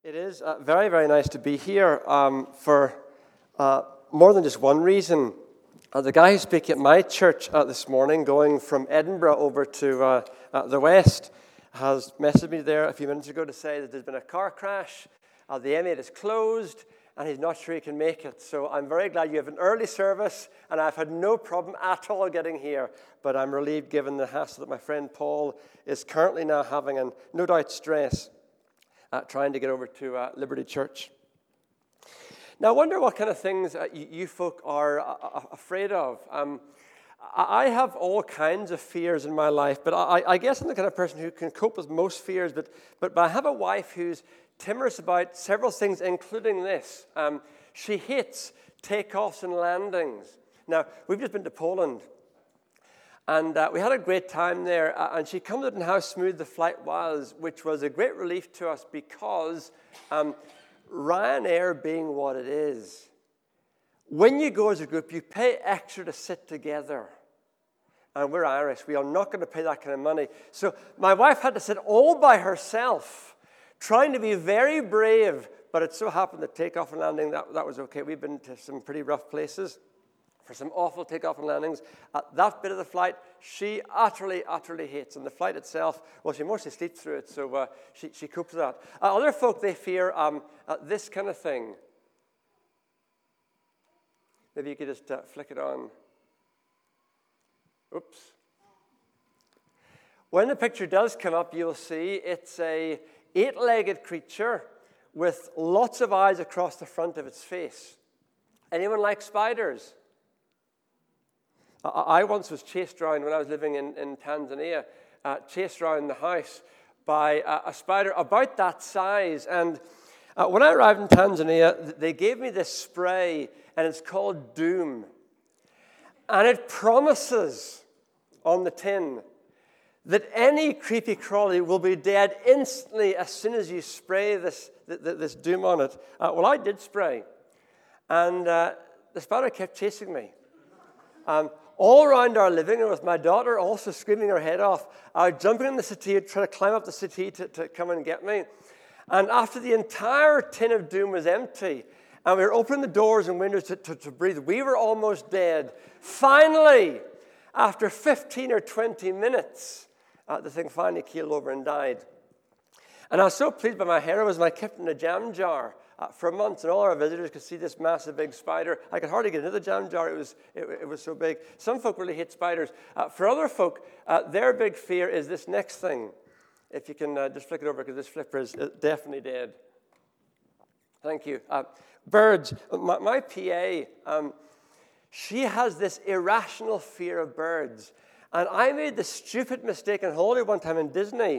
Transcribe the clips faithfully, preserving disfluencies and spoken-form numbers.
It is uh, very, very nice to be here um, for uh, more than just one reason. Uh, the guy who's speaking at my church uh, this morning, going from Edinburgh over to uh, uh, the west, has messaged me there a few minutes ago to say that there's been a car crash, uh, the M eight is closed, and he's not sure he can make it. So I'm very glad you have an early service, and I've had no problem at all getting here. But I'm relieved given the hassle that my friend Paul is currently now having, and no doubt stress. Uh, trying to get over to uh, Liberty Church. Now, I wonder what kind of things uh, you, you folk are uh, afraid of. Um, I have all kinds of fears in my life, but I, I guess I'm the kind of person who can cope with most fears, but, but, but I have a wife who's timorous about several things, including this. Um, she hates takeoffs and landings. Now, we've just been to Poland, and uh, we had a great time there, uh, and she commented on how smooth the flight was, which was a great relief to us because um, Ryanair being what it is, when you go as a group, you pay extra to sit together. And we're Irish. We are not going to pay that kind of money. So my wife had to sit all by herself, trying to be very brave, but it so happened that takeoff and landing, that, that was okay. We've been to some pretty rough places for some awful takeoff and landings. Uh, that bit of the flight, she utterly, utterly hates. And the flight itself, well, she mostly sleeps through it, so uh, she, she copes with that. Uh, other folk, they fear um, uh, this kind of thing. Maybe you could just uh, flick it on. Oops. When the picture does come up, you'll see it's a eight-legged creature with lots of eyes across the front of its face. Anyone like spiders? I once was chased around when I was living in, in Tanzania, uh, chased around the house by uh, a spider about that size. And uh, when I arrived in Tanzania, they gave me this spray, and it's called Doom. And it promises on the tin that any creepy crawly will be dead instantly as soon as you spray this, this Doom on it. Uh, well, I did spray, and uh, the spider kept chasing me. Um, all around our living room with my daughter also screaming her head off, uh, jumping in the settee, trying to climb up the settee to, to come and get me. And after the entire tin of Doom was empty, and we were opening the doors and windows to, to, to breathe, we were almost dead. Finally, after fifteen or twenty minutes, uh, the thing finally keeled over and died. And I was so pleased by my heroism, I kept it in a jam jar Uh, for months, and all our visitors could see this massive big spider. I could hardly get into the jam jar. It was, it, it was so big. Some folk really hate spiders. Uh, for other folk, uh, their big fear is this next thing. If you can uh, just flick it over, because this flipper is definitely dead. Thank you. Uh, birds. My, my P A, um, she has this irrational fear of birds. And I made the stupid mistake on holiday one time in Disney,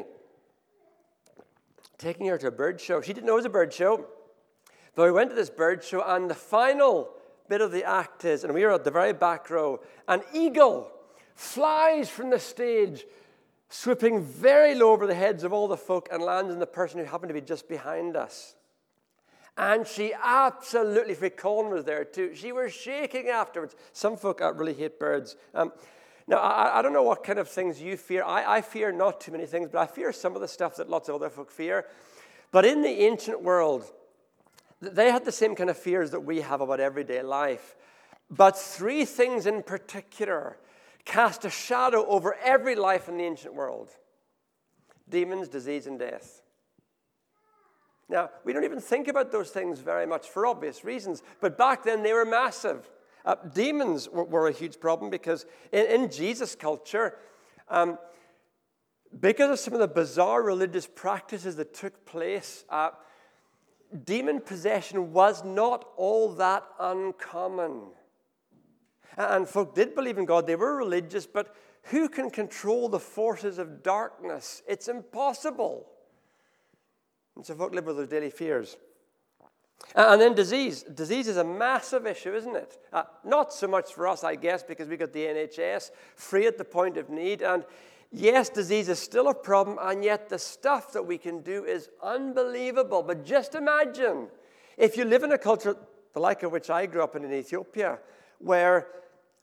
taking her to a bird show. She didn't know it was a bird show. But we went to this bird show, and the final bit of the act is, and we were at the very back row, an eagle flies from the stage, swooping very low over the heads of all the folk and lands on the person who happened to be just behind us. And she absolutely freaked. Colin was there too. She was shaking afterwards. Some folk really hate birds. Um, now, I, I don't know what kind of things you fear. I, I fear not too many things, but I fear some of the stuff that lots of other folk fear. But in the ancient world, they had the same kind of fears that we have about everyday life. But three things in particular cast a shadow over every life in the ancient world: demons, disease, and death. Now, we don't even think about those things very much for obvious reasons, but back then they were massive. Uh, demons were, were a huge problem because in, in Jesus' culture, um, because of some of the bizarre religious practices that took place, uh, demon possession was not all that uncommon. And folk did believe in God. They were religious, but who can control the forces of darkness? It's impossible. And so folk live with those daily fears. And then disease. Disease is a massive issue, isn't it? Uh, not so much for us, I guess, because we got the N H S free at the point of need. And yes, disease is still a problem, and yet the stuff that we can do is unbelievable. But just imagine if you live in a culture the like of which I grew up in in Ethiopia, where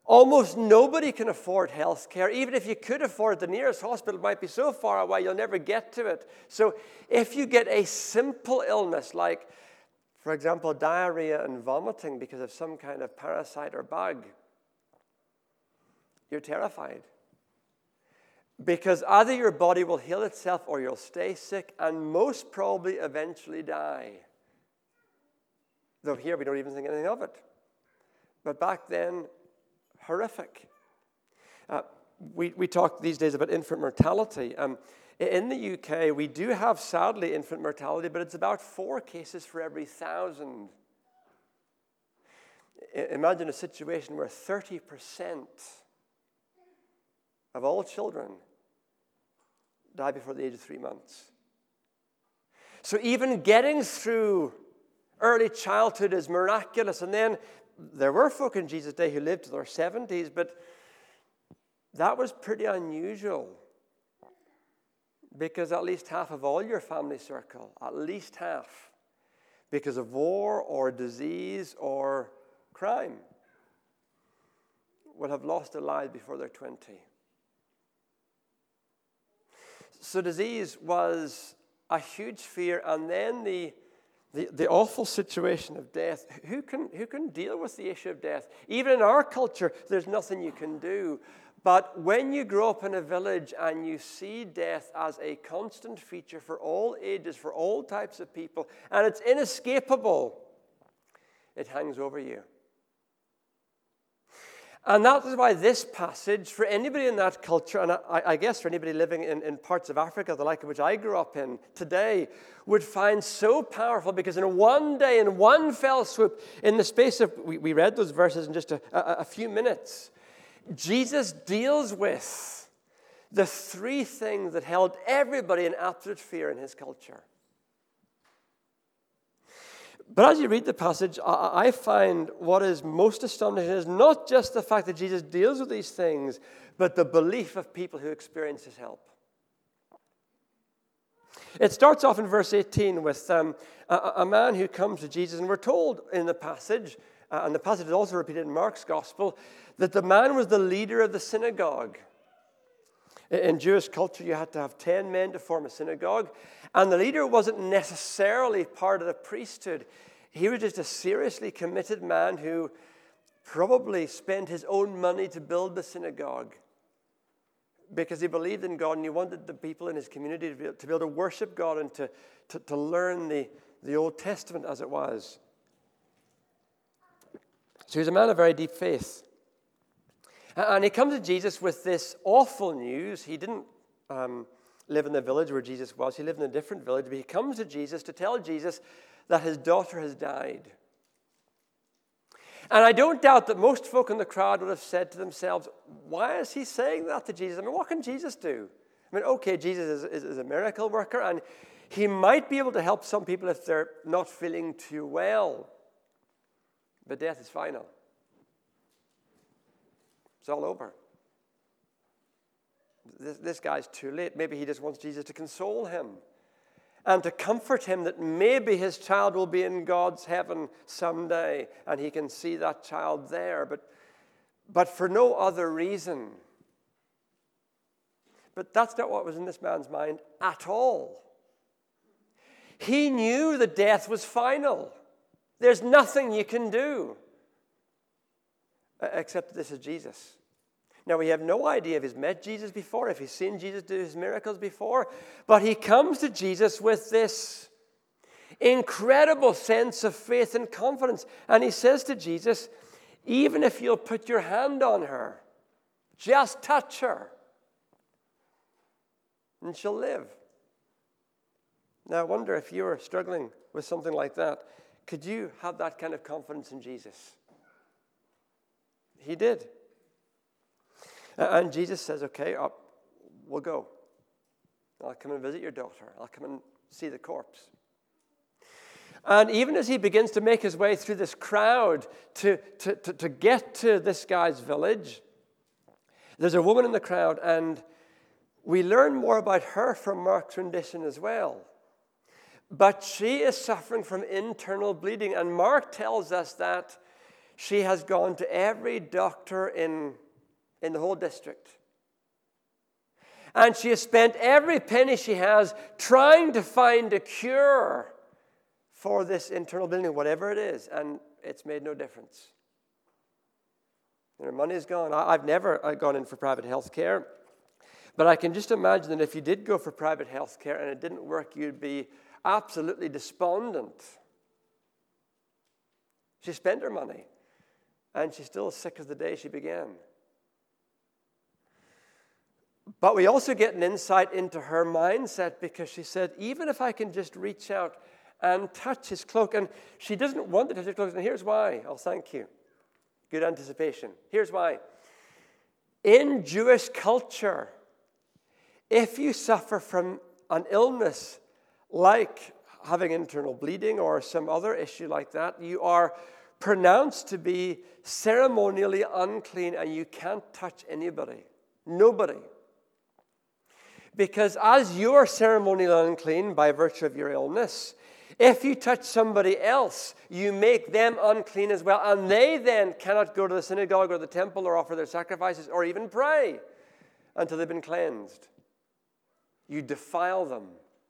Almost nobody can afford health care. Even if you could afford it, the nearest hospital might be so far away you'll never get to it. So if you get a simple illness like, for example, diarrhea and vomiting because of some kind of parasite or bug, you're terrified. Because either your body will heal itself or you'll stay sick and most probably eventually die. Though here we don't even think anything of it. But back then, horrific. Uh, we, we talk these days about infant mortality. Um, in the U K, we do have, sadly, infant mortality, but it's about four cases for every thousand. I, imagine a situation where thirty percent of all children die before the age of three months. So even getting through early childhood is miraculous. And then there were folk in Jesus' day who lived to their seventies, but that was pretty unusual because at least half of all your family circle, at least half, because of war or disease or crime, will have lost their lives before they're twenty. So disease was a huge fear, and then the, the, the awful situation of death. Who can, who can deal with the issue of death? Even in our culture, there's nothing you can do. But when you grow up in a village and you see death as a constant feature for all ages, for all types of people, and it's inescapable, it hangs over you. And that is why this passage, for anybody in that culture, and I, I guess for anybody living in, in parts of Africa, the like of which I grew up in today, would find so powerful, because in one day, in one fell swoop, in the space of, we, we read those verses in just a, a, a few minutes, Jesus deals with the three things that held everybody in absolute fear in his culture. But as you read the passage, I find what is most astonishing is not just the fact that Jesus deals with these things, but the belief of people who experience his help. It starts off in verse eighteen with um, a, a man who comes to Jesus, and we're told in the passage, uh, and the passage is also repeated in Mark's gospel, that the man was the leader of the synagogue. In Jewish culture, you had to have ten men to form a synagogue. And the leader wasn't necessarily part of the priesthood. He was just a seriously committed man who probably spent his own money to build the synagogue because he believed in God and he wanted the people in his community to be, to be able to worship God and to, to, to learn the, the Old Testament as it was. So he was a man of very deep faith. And he comes to Jesus with this awful news. He didn't um, live in the village where Jesus was. He lived in a different village. But he comes to Jesus to tell Jesus that his daughter has died. And I don't doubt that most folk in the crowd would have said to themselves, why is he saying that to Jesus? I mean, what can Jesus do? I mean, okay, Jesus is, is, is a miracle worker, and he might be able to help some people if they're not feeling too well. But death is final. It's all over. This, this guy's too late. Maybe he just wants Jesus to console him and to comfort him that maybe his child will be in God's heaven someday and he can see that child there, but, but for no other reason. But that's not what was in this man's mind at all. He knew that death was final. There's nothing you can do. Except this is Jesus. Now, we have no idea if he's met Jesus before, if he's seen Jesus do his miracles before, but he comes to Jesus with this incredible sense of faith and confidence. And he says to Jesus, even if you'll put your hand on her, just touch her, and she'll live. Now, I wonder if you were struggling with something like that, could you have that kind of confidence in Jesus? He did. And Jesus says, okay, up, we'll go. I'll come and visit your daughter. I'll come and see the corpse. And even as he begins to make his way through this crowd to, to, to, to get to this guy's village, there's a woman in the crowd, and we learn more about her from Mark's rendition as well. But she is suffering from internal bleeding, and Mark tells us that she has gone to every doctor in, in the whole district. And she has spent every penny she has trying to find a cure for this internal bleeding, whatever it is, and it's made no difference. Her money is gone. I've never gone in for private health care, but I can just imagine that if you did go for private health care and it didn't work, you'd be absolutely despondent. She spent her money, and she's still sick as the day she began. But we also get an insight into her mindset, because she said, even if I can just reach out and touch his cloak, and she doesn't want to touch his cloak, and here's why. I'll thank you. Good anticipation. Here's why. In Jewish culture, if you suffer from an illness like having internal bleeding or some other issue like that, you are pronounced to be ceremonially unclean, and you can't touch anybody. Nobody. Because as you are ceremonially unclean by virtue of your illness, if you touch somebody else, you make them unclean as well, and they then cannot go to the synagogue or the temple or offer their sacrifices or even pray until they've been cleansed. You defile them.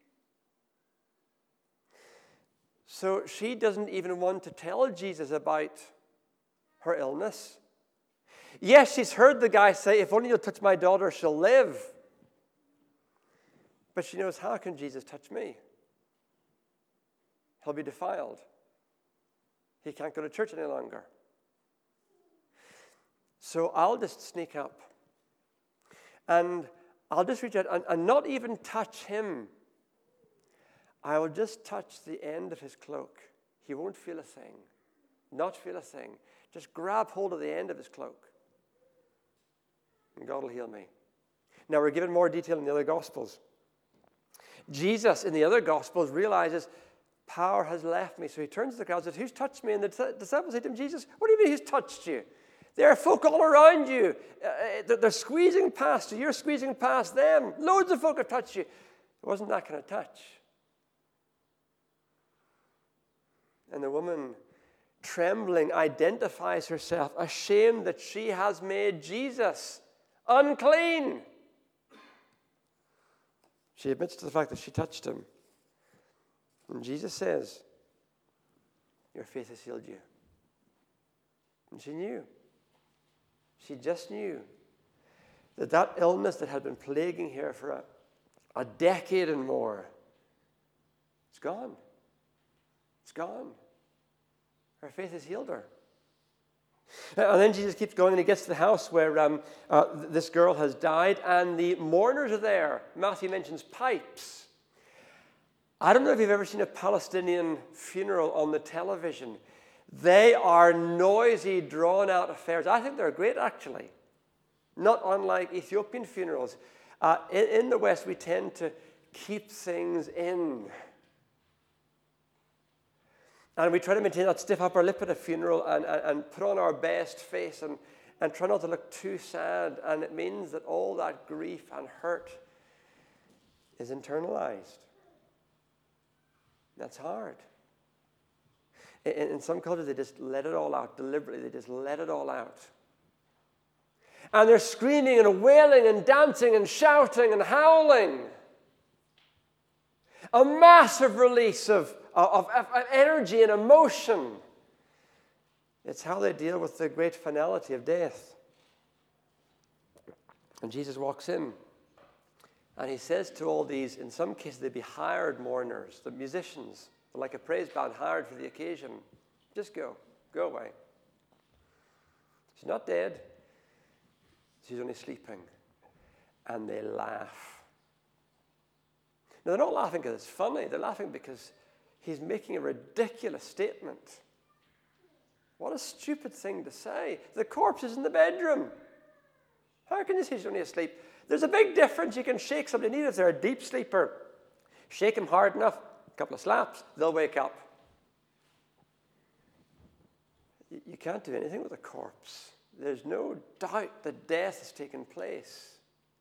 So she doesn't even want to tell Jesus about her illness. Yes, she's heard the guy say, if only you'll touch my daughter, she'll live. But she knows, how can Jesus touch me? He'll be defiled. He can't go to church any longer. So I'll just sneak up. And I'll just reach out and, and not even touch him. I will just touch the end of his cloak. He won't feel a thing. Not feel a thing. Just grab hold of the end of his cloak. And God will heal me. Now, we're given more detail in the other Gospels. Jesus, in the other Gospels, realizes, power has left me. So he turns to the crowd and says, who's touched me? And the t- disciples say to him, Jesus, what do you mean who's touched you? There are folk all around you. Uh, they're squeezing past you. You're squeezing past them. Loads of folk have touched you. It wasn't that kind of touch. And the woman, trembling, identifies herself, ashamed that she has made Jesus unclean. She admits to the fact that she touched him. And Jesus says, your faith has healed you. And she knew. She just knew that that illness that had been plaguing her for a, a decade and more, it's gone. It's gone. Her faith has healed her. And then Jesus keeps going, and he gets to the house where um, uh, this girl has died, and the mourners are there. Matthew mentions pipes. I don't know if you've ever seen a Palestinian funeral on the television. They are noisy, drawn-out affairs. I think they're great, actually. Not unlike Ethiopian funerals. Uh, in, in the West, we tend to keep things in. And we try to maintain that stiff upper lip at a funeral and, and, and put on our best face and, and try not to look too sad. And it means that all that grief and hurt is internalized. That's hard. In, in some cultures, they just let it all out deliberately. They just let it all out. And they're screaming and wailing and dancing and shouting and howling. A massive release of Of, of energy and emotion. It's how they deal with the great finality of death. And Jesus walks in, and he says to all these, in some cases they'd be hired mourners, the musicians, like a praise band hired for the occasion, just go, go away. She's not dead, she's only sleeping. And they laugh. Now, they're not laughing because it's funny, they're laughing because he's making a ridiculous statement. What a stupid thing to say. The corpse is in the bedroom. How can you say she's only asleep? There's a big difference. You can shake somebody, even if they're a deep sleeper. Shake them hard enough, a couple of slaps, they'll wake up. You can't do anything with a corpse. There's no doubt that death has taken place.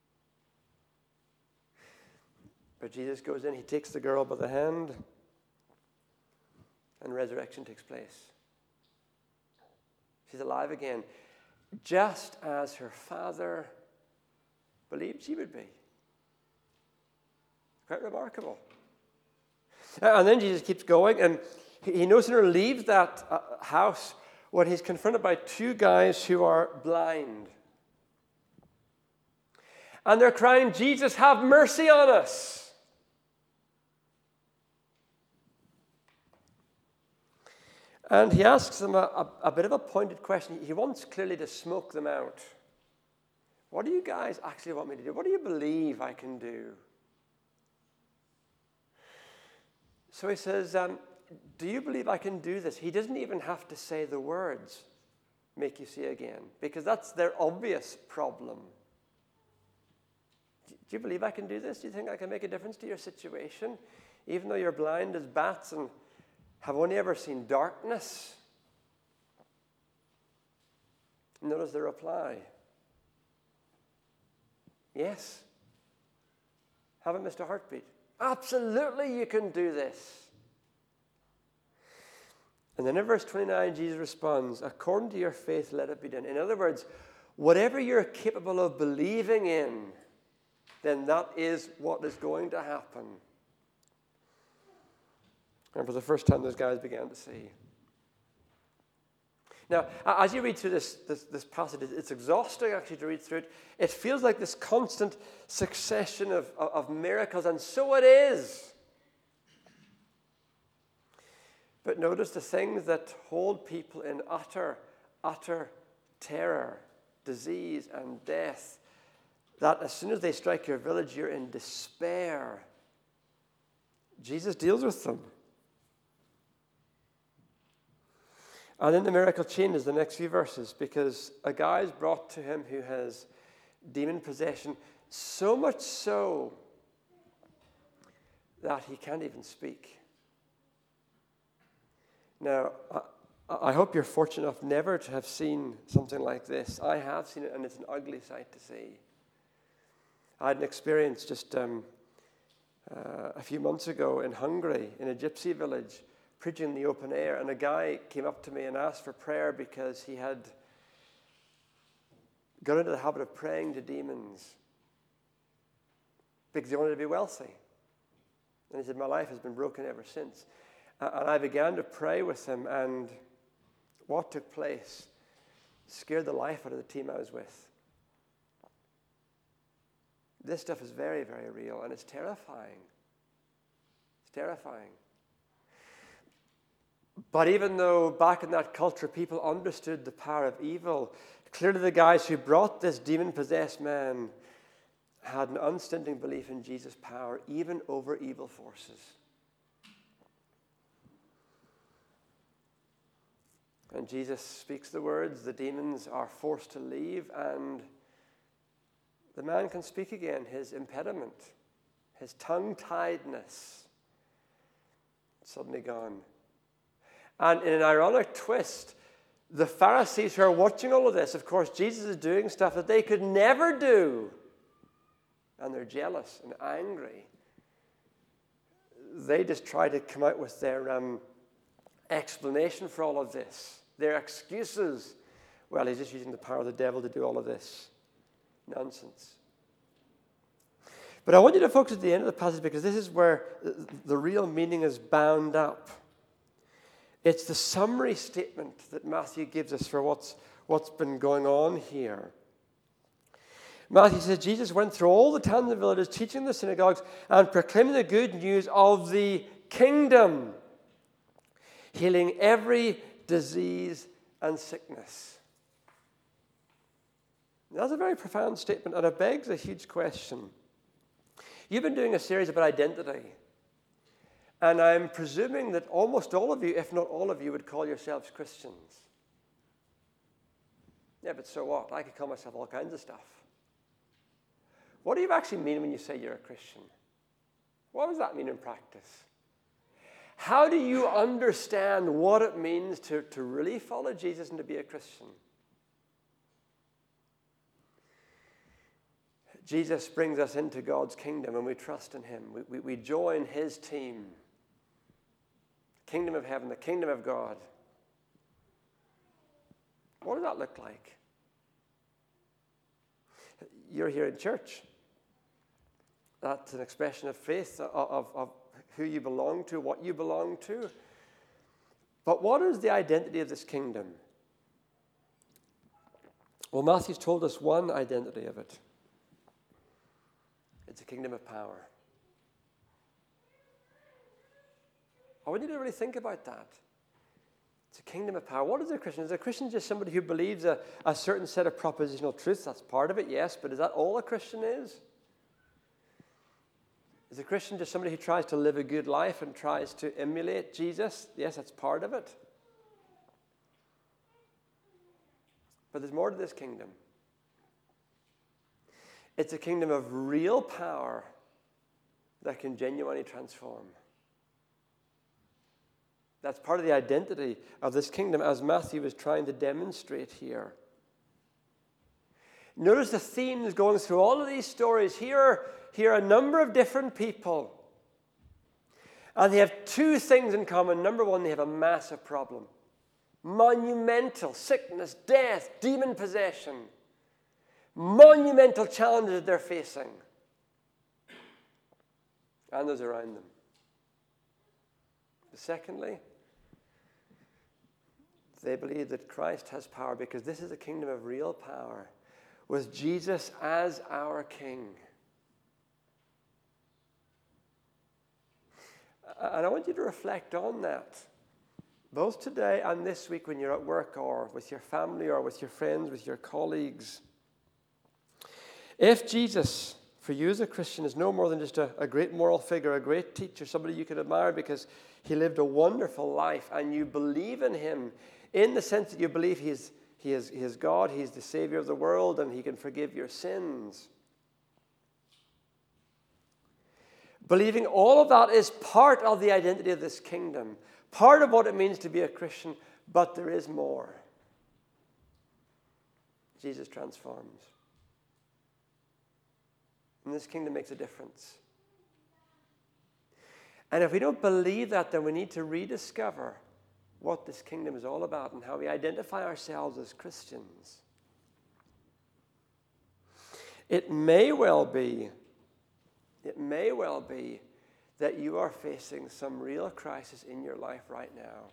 But Jesus goes in, he takes the girl by the hand, and resurrection takes place. She's alive again, just as her father believed she would be. Quite remarkable. And then Jesus keeps going, and he no sooner leaves that uh, house when he's confronted by two guys who are blind. And they're crying, "Jesus, have mercy on us." And he asks them a, a, a bit of a pointed question. He wants clearly to smoke them out. What do you guys actually want me to do? What do you believe I can do? So he says, um, do you believe I can do this? He doesn't even have to say the words, "make you see again," because that's their obvious problem. Do you believe I can do this? Do you think I can make a difference to your situation? Even though you're blind as bats and have only ever seen darkness? Notice the reply. Yes. Haven't missed a heartbeat. Absolutely, you can do this. And then in verse twenty-nine, Jesus responds, "According to your faith, let it be done." In other words, whatever you're capable of believing in, then that is what is going to happen. And for the first time, those guys began to see. Now, as you read through this, this, this passage, it's exhausting actually to read through it. It feels like this constant succession of, of, of miracles, and so it is. But notice the things that hold people in utter, utter terror, disease, and death, that as soon as they strike your village, you're in despair. Jesus deals with them. And then the miracle changes the next few verses, because a guy is brought to him who has demon possession, so much so that he can't even speak. Now, I, I hope you're fortunate enough never to have seen something like this. I have seen it, and it's an ugly sight to see. I had an experience just um, uh, a few months ago in Hungary, in a gypsy village, preaching in the open air, and a guy came up to me and asked for prayer because he had got into the habit of praying to demons because he wanted to be wealthy. And he said, "My life has been broken ever since." Uh, and I began to pray with him, and what took place scared the life out of the team I was with. This stuff is very, very real, and it's terrifying. It's terrifying. But even though back in that culture people understood the power of evil, clearly the guys who brought this demon-possessed man had an unstinting belief in Jesus' power, even over evil forces. And Jesus speaks the words, the demons are forced to leave, and the man can speak again. His impediment, his tongue-tiedness, suddenly gone. And in an ironic twist, the Pharisees who are watching all of this, of course, Jesus is doing stuff that they could never do. And they're jealous and angry. They just try to come out with their um, explanation for all of this. Their excuses. Well, he's just using the power of the devil to do all of this. Nonsense. But I want you to focus at the end of the passage, because this is where the real meaning is bound up. It's the summary statement that Matthew gives us for what's, what's been going on here. Matthew says, Jesus went through all the towns and villages, teaching the synagogues and proclaiming the good news of the kingdom, healing every disease and sickness. That's a very profound statement, and it begs a huge question. You've been doing a series about identity. And I'm presuming that almost all of you, if not all of you, would call yourselves Christians. Yeah, but so what? I could call myself all kinds of stuff. What do you actually mean when you say you're a Christian? What does that mean in practice? How do you understand what it means to, to really follow Jesus and to be a Christian? Jesus brings us into God's kingdom, and we trust in him. We, we, we join his team. Kingdom of heaven, the kingdom of God. What does that look like? You're here in church. That's an expression of faith, of, of, of who you belong to, what you belong to. But what is the identity of this kingdom? Well, Matthew's told us one identity of it. It's a kingdom of power. I want you to really think about that. It's a kingdom of power. What is a Christian? Is a Christian just somebody who believes a, a certain set of propositional truths? That's part of it, yes, but is that all a Christian is? Is a Christian just somebody who tries to live a good life and tries to emulate Jesus? Yes, that's part of it. But there's more to this kingdom. It's a kingdom of real power that can genuinely transform. That's part of the identity of this kingdom, as Matthew is trying to demonstrate here. Notice the themes going through all of these stories. Here, here are a number of different people. And they have two things in common. Number one, they have a massive problem. Monumental sickness, death, demon possession. Monumental challenges they're facing. And those around them. Secondly, they believe that Christ has power because this is a kingdom of real power with Jesus as our King. And I want you to reflect on that, both today and this week when you're at work or with your family or with your friends, with your colleagues. If Jesus, for you as a Christian, is no more than just a, a great moral figure, a great teacher, somebody you can admire because he lived a wonderful life, and you believe in him in the sense that you believe he is, he is, he is God, he's the Savior of the world, and he can forgive your sins. Believing all of that is part of the identity of this kingdom, part of what it means to be a Christian, but there is more. Jesus transforms. And this kingdom makes a difference. And if we don't believe that, then we need to rediscover what this kingdom is all about and how we identify ourselves as Christians. It may well be, it may well be that you are facing some real crisis in your life right now.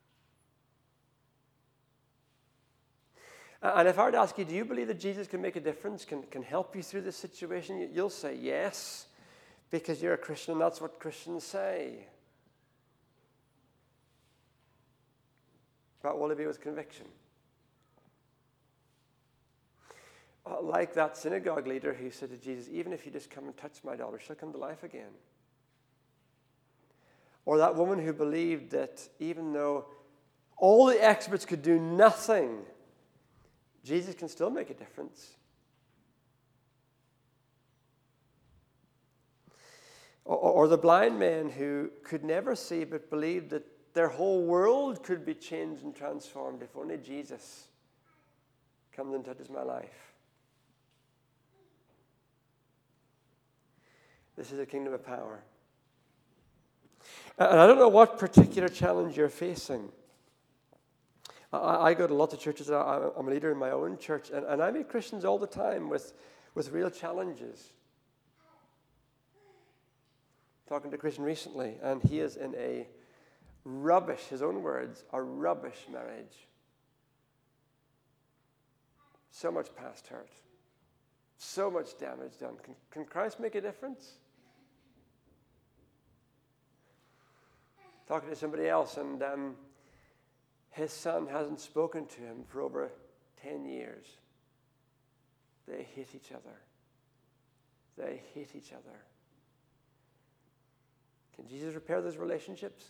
And if I were to ask you, do you believe that Jesus can make a difference, can, can help you through this situation? You'll say yes, because you're a Christian and that's what Christians say. But will it be with conviction? Like that synagogue leader who said to Jesus, even if you just come and touch my daughter, she'll come to life again. Or that woman who believed that even though all the experts could do nothing, Jesus can still make a difference. Or, or the blind man who could never see but believed that their whole world could be changed and transformed if only Jesus comes and touches my life. This is a kingdom of power. And I don't know what particular challenge you're facing. I, I go to lots of churches. I, I'm a leader in my own church, and, and I meet Christians all the time with, with real challenges. Talking to a Christian recently, and he is in a rubbish, his own words, a rubbish marriage. So much past hurt. So much damage done. Can, can Christ make a difference? Talking to somebody else, and um, his son hasn't spoken to him for over ten years. They hate each other. They hate each other. Can Jesus repair those relationships?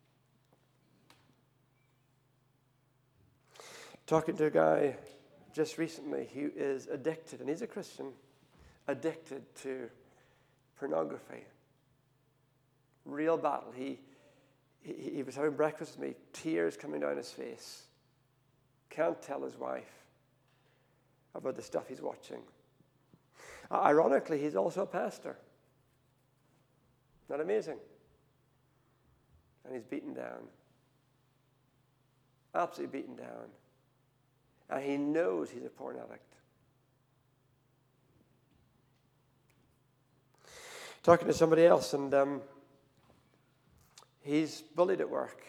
Talking to a guy just recently who is addicted, and he's a Christian, addicted to pornography. Real battle. He, he, he was having breakfast with me, tears coming down his face. Can't tell his wife about the stuff he's watching. Uh, ironically, he's also a pastor. Not amazing? And he's beaten down. Absolutely beaten down. And he knows he's a porn addict. Talking to somebody else, and um, he's bullied at work.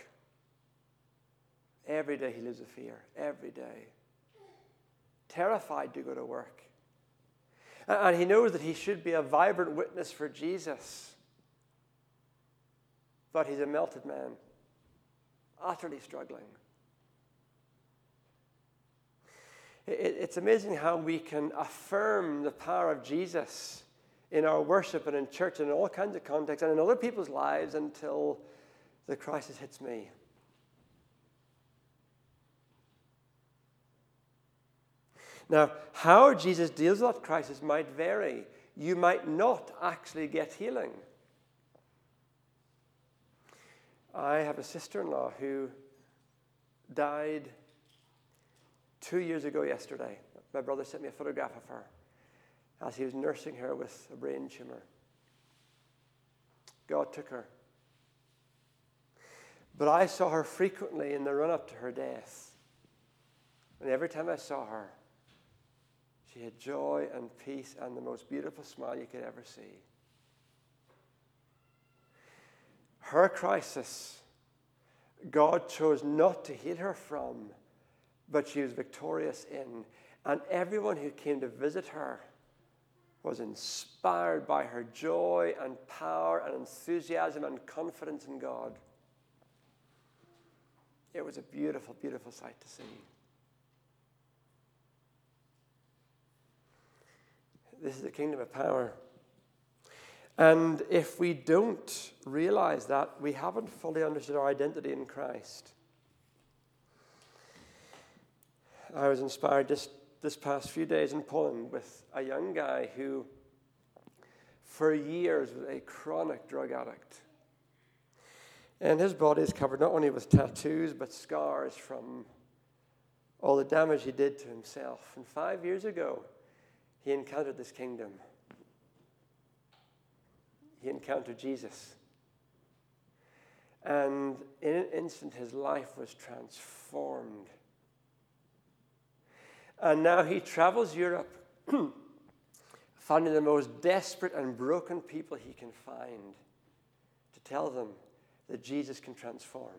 Every day he lives with fear. Every day. Terrified to go to work. And, and he knows that he should be a vibrant witness for Jesus. But he's a melted man. Utterly struggling. It, it's amazing how we can affirm the power of Jesus in our worship and in church and in all kinds of contexts and in other people's lives until the crisis hits me. Now, how Jesus deals with that crisis might vary. You might not actually get healing. I have a sister-in-law who died two years ago yesterday. My brother sent me a photograph of her as he was nursing her with a brain tumor. God took her. But I saw her frequently in the run-up to her death. And every time I saw her, she had joy and peace and the most beautiful smile you could ever see. Her crisis, God chose not to heal her from, but she was victorious in. And everyone who came to visit her was inspired by her joy and power and enthusiasm and confidence in God. It was a beautiful, beautiful sight to see. This is the kingdom of power. And if we don't realize that, we haven't fully understood our identity in Christ. I was inspired just this past few days in Poland with a young guy who, for years, was a chronic drug addict. And his body is covered not only with tattoos, but scars from all the damage he did to himself. And five years ago, he encountered this kingdom. He encountered Jesus. And in an instant, his life was transformed. And now he travels Europe, finding the most desperate and broken people he can find to tell them that Jesus can transform.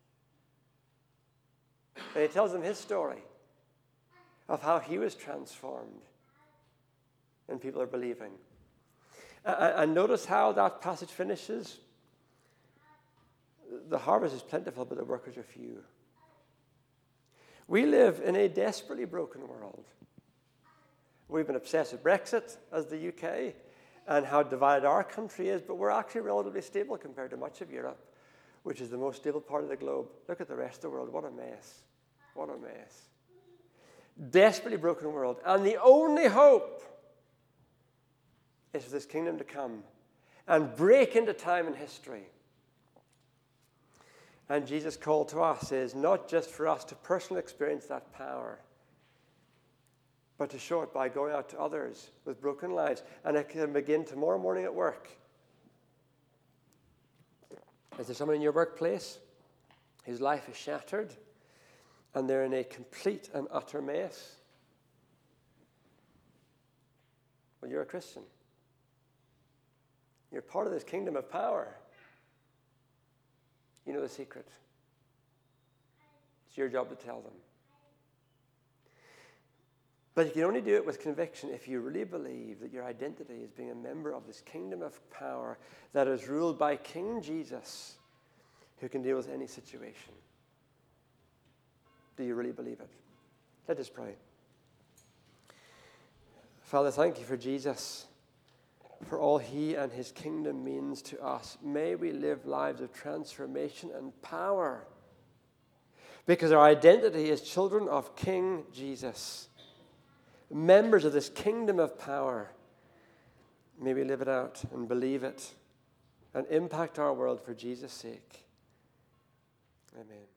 And he tells them his story of how he was transformed. And people are believing. And notice how that passage finishes. The harvest is plentiful, but the workers are few. We live in a desperately broken world. We've been obsessed with Brexit as the U K and how divided our country is, but we're actually relatively stable compared to much of Europe, which is the most stable part of the globe. Look at the rest of the world. What a mess. What a mess. Desperately broken world. And the only hope is for this kingdom to come and break into time and history. And Jesus' call to us is not just for us to personally experience that power, but to show it by going out to others with broken lives. And it can begin tomorrow morning at work. Is there someone in your workplace whose life is shattered and they're in a complete and utter mess? Well, you're a Christian. You're part of this kingdom of power. You know the secret. It's your job to tell them. But you can only do it with conviction if you really believe that your identity is being a member of this kingdom of power that is ruled by King Jesus, who can deal with any situation. Do you really believe it? Let us pray. Father, thank you for Jesus, for all he and his kingdom means to us. May we live lives of transformation and power, because our identity is children of King Jesus, members of this kingdom of power. May we live it out and believe it and impact our world for Jesus' sake. Amen.